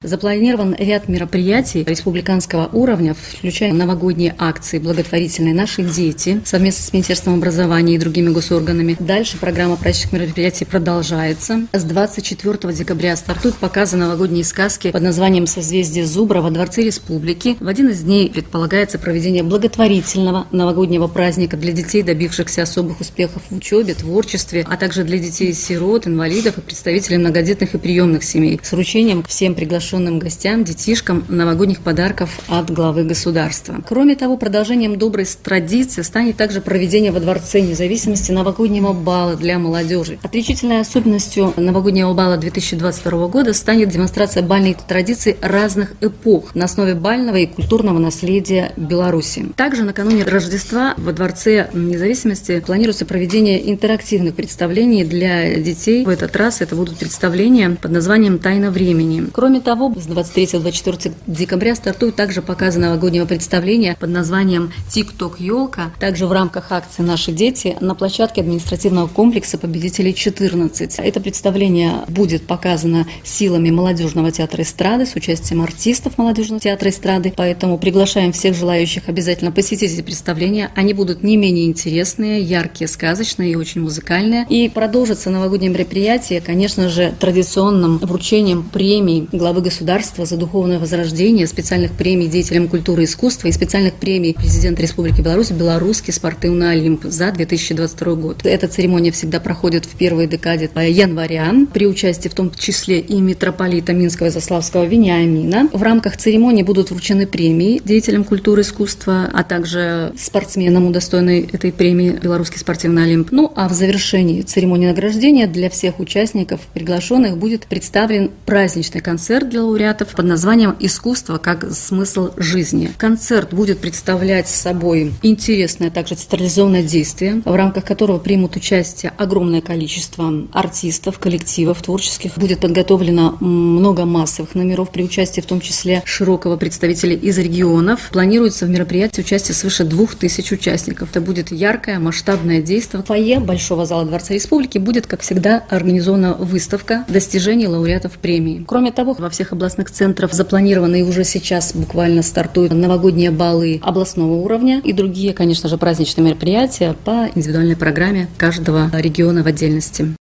Запланирован ряд мероприятий республиканского уровня, включая новогодние акции благотворительные «Наши дети» совместно с Министерством образования и другими госорганами. Дальше программа праздничных мероприятий продолжается. С 24 декабря стартуют показы новогодней сказки под названием «Созвездие Зубра» во Дворце Республики. В один из дней предполагается проведение благотворительного новогоднего праздника для детей, добившихся особых успехов в учебе, творчестве, а также для детей-сирот, инвалидов и представителей многодетных и приемных семей, с вручением всем приглашенным гостям, детишкам новогодних подарков от главы государства. Кроме того, продолжением доброй традиции станет также проведение во Дворце Независимости новогоднего бала для молодежи. Отличительной особенностью новогоднего бала 2022 года станет демонстрация бальной традиции разных эпох на основе бального и культурного наследия Беларуси. Также накануне Рождества во Дворце Независимости планируется проведение интерактивных представлений для детей. В этот раз это будут представления под названием «Тайна времени». Кроме того, с 23-24 декабря стартуют также показы новогоднего представления под названием «Тик-ток елка». Также в рамках акции «Наши дети» на площадке административного комплекса «Победителей 14». Это представление будет показано силами молодежного театра эстрады с участием артистов молодежного театра эстрады. Поэтому приглашаем всех желающих обязательно посетить эти представления. Они будут не менее интересные, яркие, сказочные и очень музыкальные. И продолжится новогоднее мероприятие, конечно же, традиционным вручением премий главы государства за духовное возрождение, специальных премий деятелям культуры и искусства и специальных премий президента Республики Беларусь «Белорусский спортивный Олимп» за 2022 год. Эта церемония всегда проходит в первой декаде января при участии в том числе и митрополита Минского и Заславского Вениамина. В рамках церемонии будут вручены премии деятелям культуры и искусства, а также спортсменам, удостоенной этой премии «Белорусский спортивный Олимп». Ну а в завершении церемонии награждения для всех участников приглашенных будет представлен праздничный концерт для лауреатов под названием «Искусство как смысл жизни». Концерт будет представлять собой интересное также театрализованное действие, в рамках которого примут участие огромное количество артистов, коллективов творческих. Будет подготовлено много массовых номеров при участии в том числе широкого представителей из регионов. Планируется в мероприятии участие свыше 2000 участников. Это будет яркое, масштабное действие. В фойе Большого зала Дворца Республики будет, как всегда, организована выставка достижений лауреатов премии. Кроме того, во всех областных центрах запланированы и уже сейчас буквально стартуют новогодние балы областного уровня и другие, конечно же, праздничные мероприятия по индивидуальной программе каждого региона в отдельности.